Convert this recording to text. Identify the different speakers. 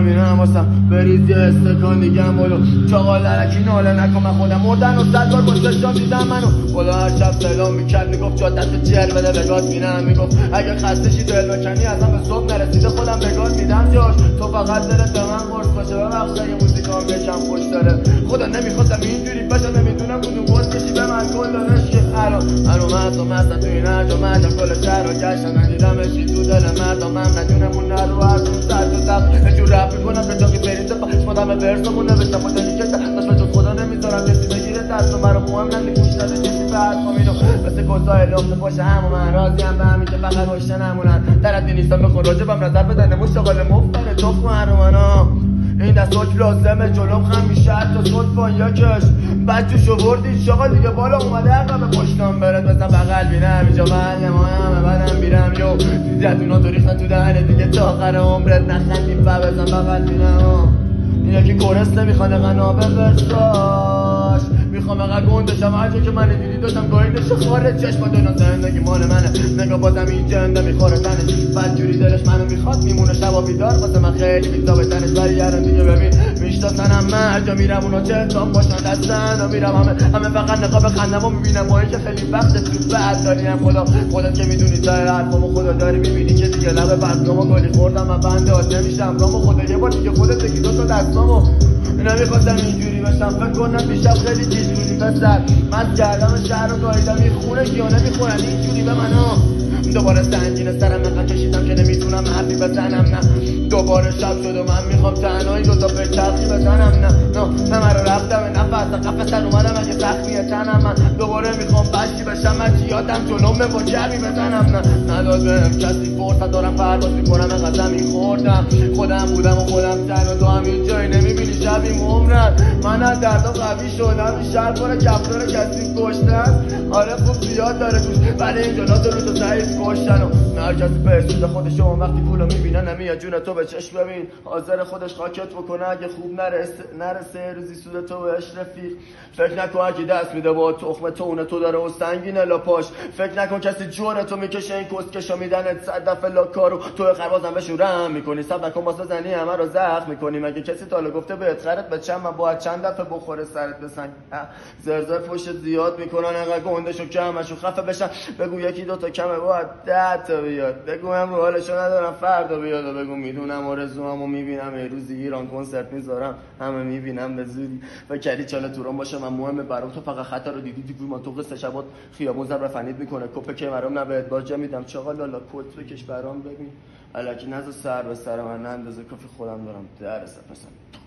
Speaker 1: ببینم واسم بریز یه استکان دیگم ولو چاقال لرکی ناله نکن من خودم مردن و 100 بار پشتشان دیدم منو خدا هر شب سلام میکرد میگفت جا دست جر بده بگات بینم میگفت اگه خستشی دل بکنی ازم به صبح نرسیده خودم بگات میدم جاش تو فقط دلت به من قرص باشه ببخش اگه موزیکام یکم خوش داره خدا نمیخواستم اینجوری بشه نمیدونم کدوم قرص کشی به من کل دارش که الان مستم تو این هرج و مرجم کل شهر رو گشتم ندیدم اشی تو دل مردم من ندونمون نرو از اون سر تو سب اشور رپ میکنم به جا که بریزه پشمادم برسمون نوشتم و دلی کشتم داشت به جز خدا نمیذارم کسی بگیره دست و مرا مهم نمی گوش نده کسی به حرفام اینو مثل گزای لخت پاشه همو من راضیم به همین که فقط روشته نمونن تردی نیستم بخون راجبم نظر بدن نمون شغال مفتنه تخم هرومنا این دستاک لازمه جلوم خم میشه حتی صد با یکش بچه وردی شاقا دیگه بالا اومده عقب پشتم برد بزن بغل بینم اینجا محل ما همه بدم بیرم یو دیدتونا تو ریختن تو دهنه دیگه تا آخر عمرت نخندیم و بزن بغل بینم این یکی کورس نمیخوانه غنابه برساش میخوام اقا گندشم هرچه که من دیدی داشتم گاهیدش خارج چشم دنیا زندگی مال منه نگاه بازم این جنده میخوره تنش بدجوری دلش منو میخواد میمونه شبا بیدار واسه من خیلی بیتا به تنش ولی الان دیگه ببین میشناسنم من هر جا میرم اونا چه اتام باشن دستن و میرم همه فقط نقاب خندم و میبینم باید که خیلی وقت تو بعد داریم خودت که میدونی تا حرفامو خدا داری میبینی که دیگه لب بستامو گلی خوردم من بنده آد نمیشم رامو خدا یه بار دیگه خودت بگی دو تا دستامو نمیخواستم اینجوری باشم فکر کنم دیشب خیلی چیزجوری بسر من کردم شهر رو گاهیدم میخونه یا نمیخونن اینجوری به منو دوباره سنگین سرم نقل کشیدم که نمیتونم حرفی بزنم نه دوباره شب شد و من میخوام تنهایی دوتا به چرخی بزنم نه من رو رفتم نفس قفصن اومدم اگه زخمیه تنم من دوباره میخوام بچی بشم من چیادم جلومه با جبی بزنم نداد بهم کسی فرصت دارم پرواز میکنم انقدر زمین خوردم خودم بودم و خودم تن و تو هم هیچ جایی نمیبینی شبیم عمرن من از دردا قوی شدم این شهر پر کفتار کسی کشتن آره خوب زیاد داره توش ولی این جلات رو تو ضعیف کشتن و هر کسی به سود خودش اون وقتی پولو میبینه نمیاد جون تو به چشم ببین حاضر خودش خاکت بکنه اگه خوب نرسه روزی سود تو بهش رفیق فکر نکن اگه دست میده با تخم تونه تو داره و سنگینه لاپاش فکر نکن کسی جوره تو میکشه این کسکشا میدنت 100 دفعه لاکارو تو خربازم بشورم میکنی سب نکن واسه زنی همه رو زخم میکنی مگه کسی تاله گفته بهت خرت به چند من باید چند دفعه بخوره سرت بسنگ زرزر پشت زیاد میکنن انقدر گندشو کمشو خفه بشن بگو یکی دوتا کمه باید 10 تا بیاد بگو هم رو حالشو ندارم فردا بیاد و بگو میدونم آرزوامو میبینم یه روزی ایران کنسرت میذارم همه میبینم به زودی و کردی چاله توران باشه من مهمه برام تو فقط خطر رو دیدی دیگه من تو قصه شبات خیابون زبر فنید میکنه کپه که مرام نبهت باجا میدم چاقال لالا کلت بکش برام ببین الکی نذار سر به سر من اندازه کافی خودم دارم در سر